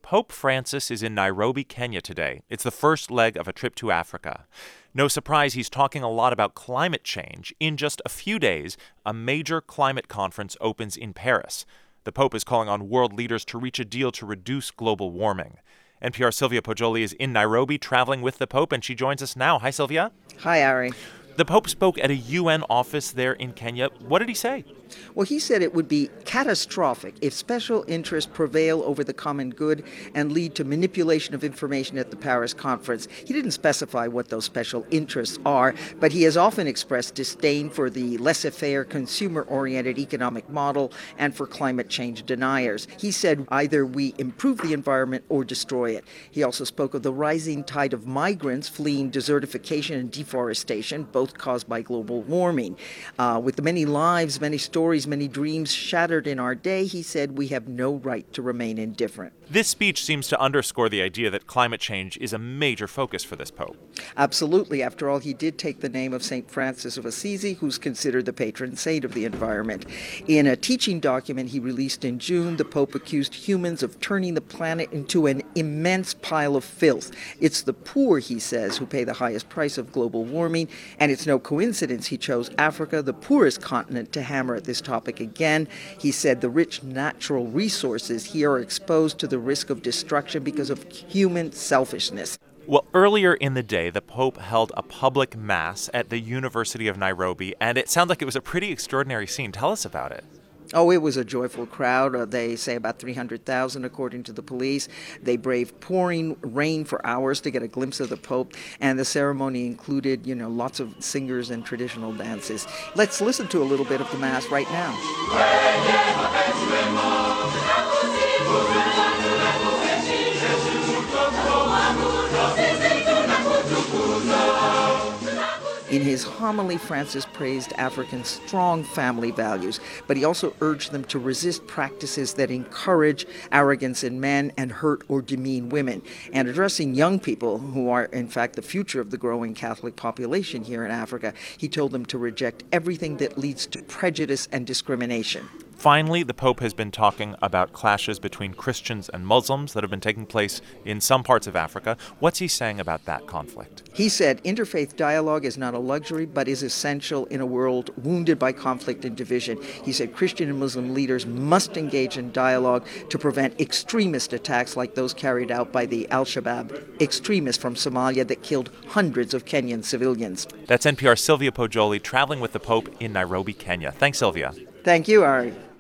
Pope Francis is in Nairobi, Kenya today. It's the first leg of a trip to Africa. No surprise, he's talking a lot about climate change. In just a few days, a major climate conference opens in Paris. The Pope is calling on world leaders to reach a deal to reduce global warming. NPR's Sylvia Poggioli is in Nairobi traveling with the Pope, and she joins us now. Hi, Sylvia. Hi, Ari. The Pope spoke at a UN office there in Kenya. What did he say? Well, he said it would be catastrophic if special interests prevail over the common good and lead to manipulation of information at the Paris conference. He didn't specify what those special interests are, but he has often expressed disdain for the laissez-faire, consumer-oriented economic model and for climate change deniers. He said either we improve the environment or destroy it. He also spoke of the rising tide of migrants fleeing desertification and deforestation, both caused by global warming. With the many lives, many stories, many dreams shattered in our day, he said we have no right to remain indifferent. This speech seems to underscore the idea that climate change is a major focus for this Pope. Absolutely. After all, he did take the name of St. Francis of Assisi, who's considered the patron saint of the environment. In a teaching document he released in June, the Pope accused humans of turning the planet into an immense pile of filth. It's the poor, he says, who pay the highest price of global warming, and it's no coincidence he chose Africa, the poorest continent, to hammer at this topic again. He said the rich natural resources here are exposed to the risk of destruction because of human selfishness. Well, earlier in the day, the Pope held a public mass at the University of Nairobi, and it sounds like it was a pretty extraordinary scene. Tell us about it. Oh, it was a joyful crowd. They say about 300,000, according to the police. They braved pouring rain for hours to get a glimpse of the Pope, and the ceremony included, lots of singers and traditional dances. Let's listen to a little bit of the Mass right now. In his homily, Francis praised Africans' strong family values, but he also urged them to resist practices that encourage arrogance in men and hurt or demean women. And addressing young people, who are, in fact, the future of the growing Catholic population here in Africa, he told them to reject everything that leads to prejudice and discrimination. Finally, the Pope has been talking about clashes between Christians and Muslims that have been taking place in some parts of Africa. What's he saying about that conflict? He said interfaith dialogue is not a luxury, but is essential in a world wounded by conflict and division. He said Christian and Muslim leaders must engage in dialogue to prevent extremist attacks like those carried out by the Al-Shabaab extremists from Somalia that killed hundreds of Kenyan civilians. That's NPR's Sylvia Poggioli traveling with the Pope in Nairobi, Kenya. Thanks, Sylvia. Thank you, Ari.